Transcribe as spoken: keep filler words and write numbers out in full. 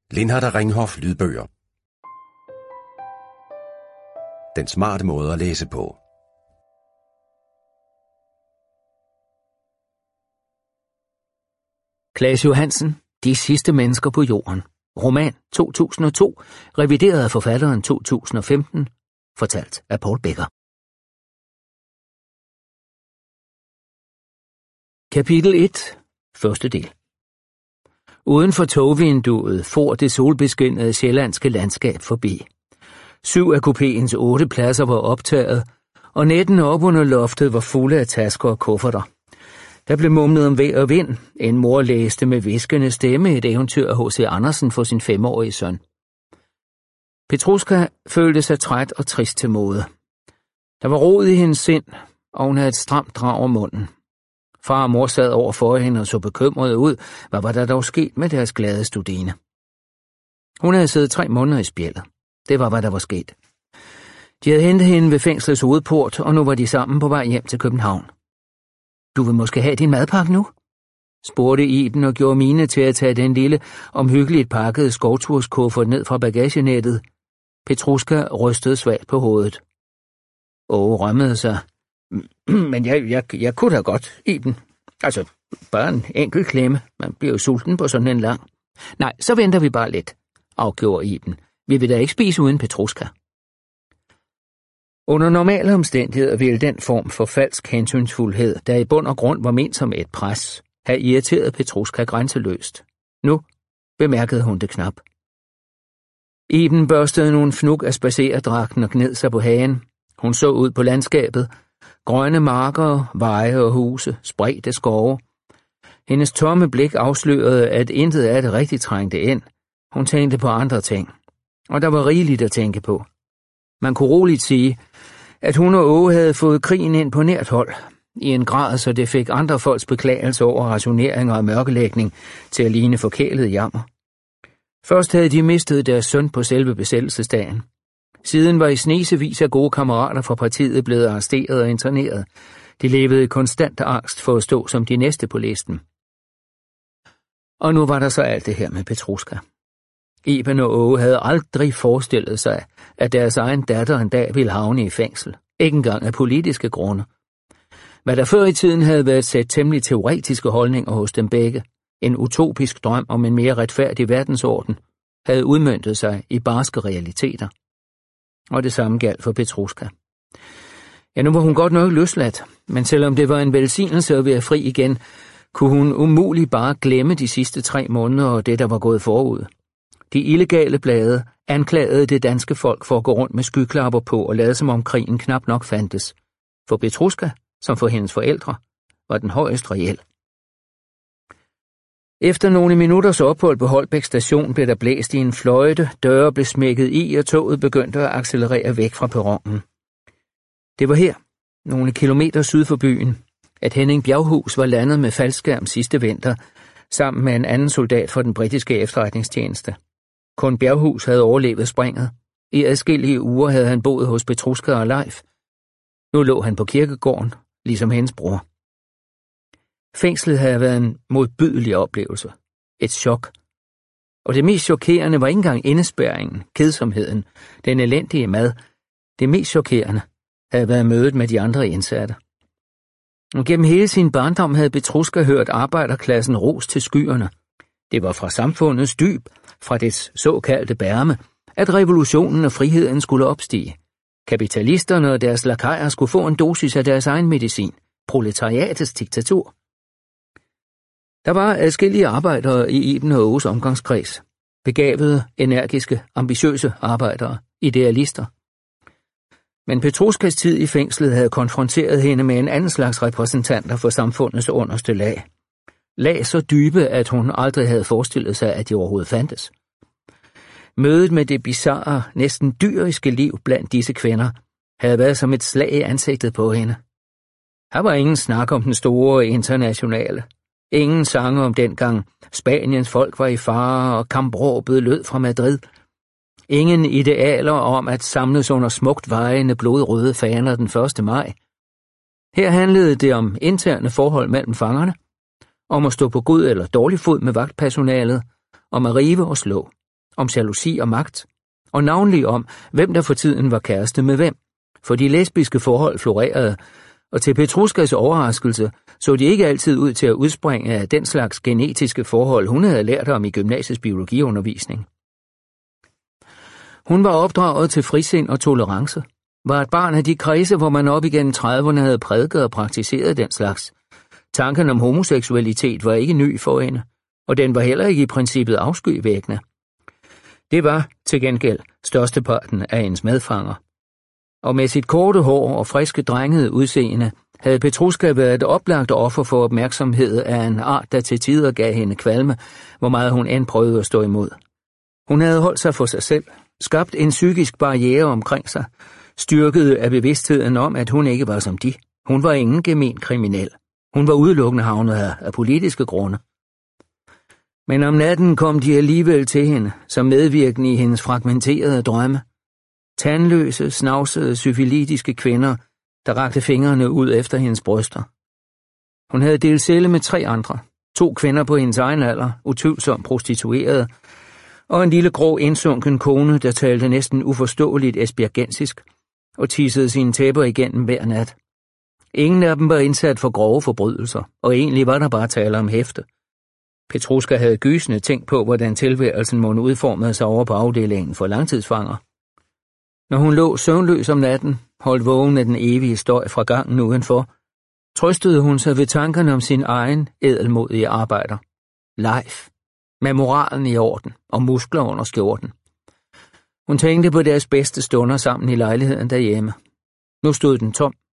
Lindhardt Ringhof lydbøger. Den smarte måde at læse på. Claes Johansen, De sidste mennesker på jorden. Roman to tusind og to, revideret af forfatteren to tusind og femten, fortalt af Paul Becker. Kapitel et. Første del. Uden for togvinduet for det solbeskinnede sjællandske landskab forbi. Syv af kupéens otte pladser var optaget, og netten op under loftet var fulde af tasker og kufferter. Der blev mumlet om vejr og vind. En mor læste med hviskende stemme et eventyr af H C Andersen for sin femårige søn. Petruska følte sig træt og trist til mode. Der var rod i hendes sind, og hun havde et stramt drag om munden. Far og mor sad over for hende og så bekymrede ud. Hvad var der dog sket med deres glade studine? Hun havde siddet tre måneder i spjældet. Det var, hvad der var sket. De havde hentet hende ved fængslets hovedport, og nu var de sammen på vej hjem til København. Du vil måske have din madpakke nu? Spurgte Iben og gjorde mine til at tage den lille, omhyggeligt pakkede skovturskuffert ned fra bagagenettet. Petruska rystede svagt på hovedet. Åh, rømmede sig. Men jeg, jeg, jeg kunne da godt, Iben. Altså, bare en enkelt klemme. Man bliver jo sulten på sådan en lang. Nej, så venter vi bare lidt, afgjorde Iben. Vi vil da ikke spise uden Petruska. Under normale omstændigheder ville den form for falsk hensynsfuldhed, der i bund og grund var ment som et pres, have irriteret Petruska grænseløst. Nu bemærkede hun det knap. Iben børstede nogle fnug af spaceredragten og gned sig på hagen. Hun så ud på landskabet. Grønne marker, veje og huse, spredte skove. Hendes tomme blik afslørede, at intet af det rigtig trængte ind. Hun tænkte på andre ting, og der var rigeligt at tænke på. Man kunne roligt sige, at hun og Åge havde fået krigen ind på nært hold, i en grad, så det fik andre folks beklagelse over rationeringer og mørkelægning til at ligne forkælet jammer. Først havde de mistet deres søn på selve besættelsesdagen. Siden var i snesevis af gode kammerater fra partiet blevet arresteret og interneret. De levede i konstant angst for at stå som de næste på listen. Og nu var der så alt det her med Petruska. Iben og Åge havde aldrig forestillet sig, at deres egen datter en dag ville havne i fængsel. Ikke engang af politiske grunde. Hvad der før i tiden havde været set temmelig teoretiske holdninger hos dem begge, en utopisk drøm om en mere retfærdig verdensorden, havde udmøntet sig i barske realiteter. Og det samme galt for Petruska. Ja, nu var hun godt nok løsladt, men selvom det var en velsignelse at være fri igen, kunne hun umuligt bare glemme de sidste tre måneder og det, der var gået forud. De illegale blade anklagede det danske folk for at gå rundt med skyklapper på og lade som om krigen knap nok fandtes. For Petruska, som for hendes forældre, var den højst reel. Efter nogle minutters ophold på Holbæk station blev der blæst i en fløjte, døre blev smækket i, og toget begyndte at accelerere væk fra perronen. Det var her, nogle kilometer syd for byen, at Henning Bjerghus var landet med faldskærm sidste vinter, sammen med en anden soldat fra den britiske efterretningstjeneste. Kun Bjerghus havde overlevet springet. I adskillige uger havde han boet hos Petruska og Leif. Nu lå han på kirkegården, ligesom hendes bror. Fængslet havde været en modbydelig oplevelse. Et chok. Og det mest chokerende var ikke engang indespærringen, kedsomheden, den elendige mad. Det mest chokerende havde været mødet med de andre indsatte. Og gennem hele sin barndom havde Petruska hørt arbejderklassen ros til skyerne. Det var fra samfundets dyb, fra dets såkaldte bærme, at revolutionen og friheden skulle opstige. Kapitalisterne og deres lakajer skulle få en dosis af deres egen medicin, proletariatets diktatur. Der var adskillige arbejdere i Iben og Åges omgangskreds. Begavede, energiske, ambitiøse arbejdere, idealister. Men Petruskas tid i fængslet havde konfronteret hende med en anden slags repræsentanter for samfundets underste lag. Lag så dybe, at hun aldrig havde forestillet sig, at de overhovedet fandtes. Mødet med det bizarre, næsten dyriske liv blandt disse kvinder havde været som et slag i ansigtet på hende. Her var ingen snak om den store internationale. Ingen sange om dengang Spaniens folk var i fare, og kampråbet lød fra Madrid. Ingen idealer om at samles under smukt vejende blodrøde faner den første maj. Her handlede det om interne forhold mellem fangerne, om at stå på god eller dårlig fod med vagtpersonalet, om at rive og slå. om jalousi og magt, og navnlig om, hvem der for tiden var kæreste med hvem, for de lesbiske forhold florerede, og til Petruskas overraskelse så de ikke altid ud til at udspringe af den slags genetiske forhold, hun havde lært om i gymnasiets biologiundervisning. Hun var opdraget til frisind og tolerance, var et barn af de kredse, hvor man op igennem trediverne havde prædiket og praktiseret den slags. Tanken om homoseksualitet var ikke ny for hende, og den var heller ikke i princippet afskyvækkende. Det var til gengæld størsteparten af hendes medfanger. Og med sit korte hår og friske drengede udseende, havde Petruska været et oplagt offer for opmærksomhed af en art, der til tider gav hende kvalme, hvor meget hun end prøvede at stå imod. Hun havde holdt sig for sig selv, skabt en psykisk barriere omkring sig, styrket af bevidstheden om, at hun ikke var som de. Hun var ingen gemen kriminel. Hun var udelukkende havnet her af politiske grunde. Men om natten kom de alligevel til hende, som medvirkende i hendes fragmenterede drømme. Tandløse, snavsede, syfilitiske kvinder, der rakte fingrene ud efter hendes bryster. Hun havde delt celle med tre andre, to kvinder på hendes egen alder, utvivlsomt prostituerede, og en lille grå indsunken kone, der talte næsten uforståeligt esbjergensisk og tissede sine tæpper igennem hver nat. Ingen af dem var indsat for grove forbrydelser, og egentlig var der bare tale om hæfte. Petruska havde gysende tænkt på, hvordan tilværelsen måtte udformede sig over på afdelingen for langtidsfanger. Når hun lå søvnløs om natten, holdt vågen af den evige støj fra gangen udenfor, trøstede hun sig ved tankerne om sin egen ædelmodige arbejder. Leif, med moralen i orden og muskler under skjorten. Hun tænkte på deres bedste stunder sammen i lejligheden derhjemme. Nu stod den tom,